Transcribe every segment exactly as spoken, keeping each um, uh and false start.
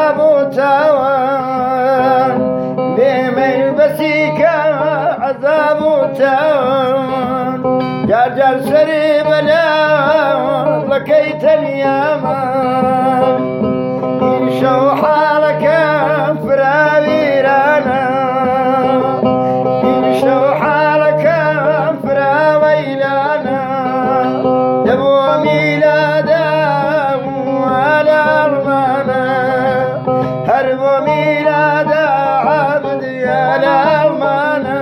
عذاب وتوان بمن بسيك عذاب وتوان جار جار سري بلا لكيت اليامان يشو حالك فراويرانا يشو حالك فراويلانا دبو ميلادا وعلى أرمانا هربو ميلادا عبد يا الأرمانا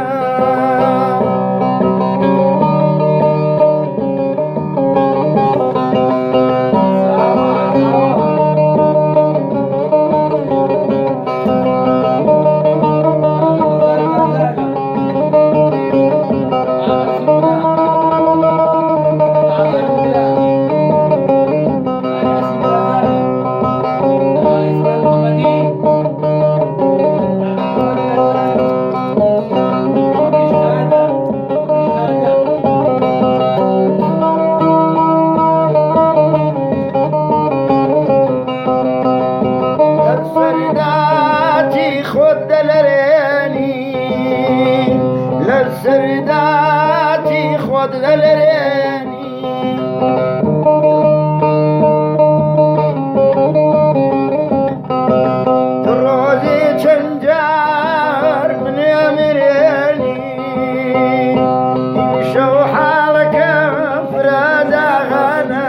سرداتي خود دلريني تروزي چنجار من يمريني يمشو حالك فرادا غانا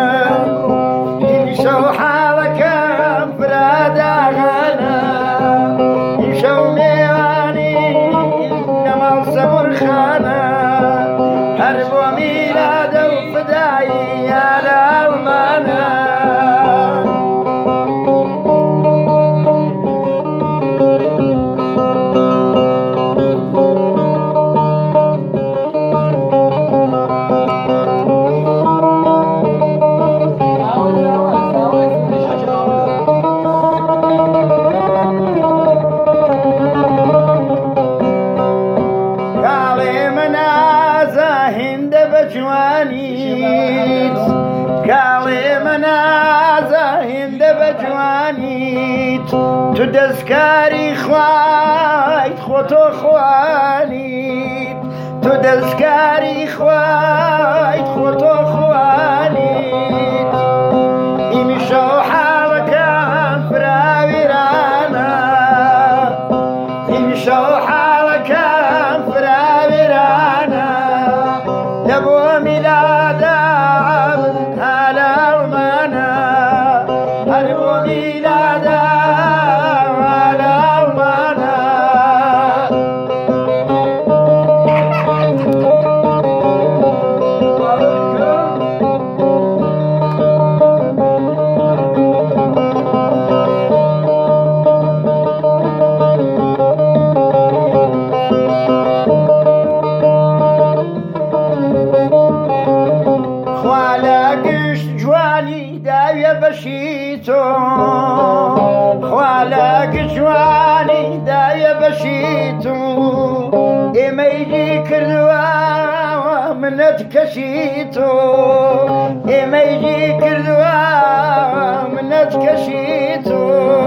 يمشو حالك فرادا غانا يمشو ميواني صبر خانة حرب وميلاد وفدائي يا الألمانة بجوانيت قالي منازة هند بجوانيت تدسكاري خوايت خوتو خوانيت تدسكاري خوايت خوتو خوانيت يمشو حالك فراويرانا يمشو حالك فراويرانا نبو ميلاد عبد على أرمانا نبو ميلاد على أرمانا بشيتو خوالاك جواني دايا بشيتو إما يجي كردوا منت كشيتو إما يجي كردوا منت كشيتو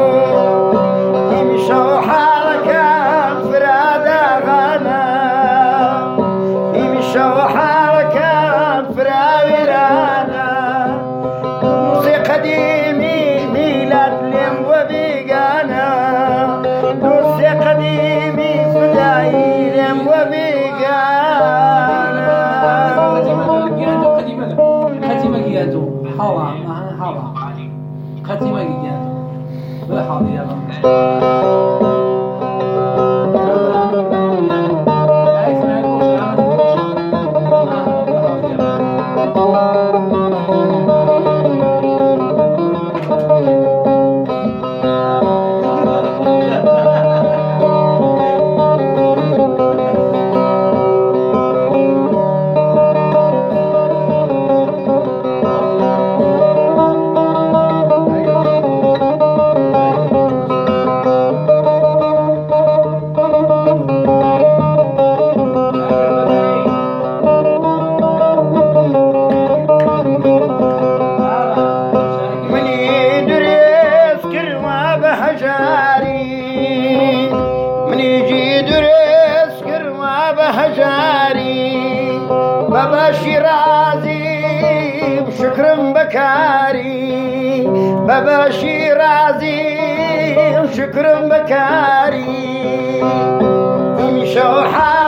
يمشو حالك فرادا غانا يمشو حالك فراويرانا قديمي ميلاد لم وبيقانا نص قديمي فداي لم وبيقانا ختيمة قيادو حاضر معنا حاضر ختيمة قيادو ولا حاضر يا رب بكاري بباشي رازي شكر بكاري إمشوا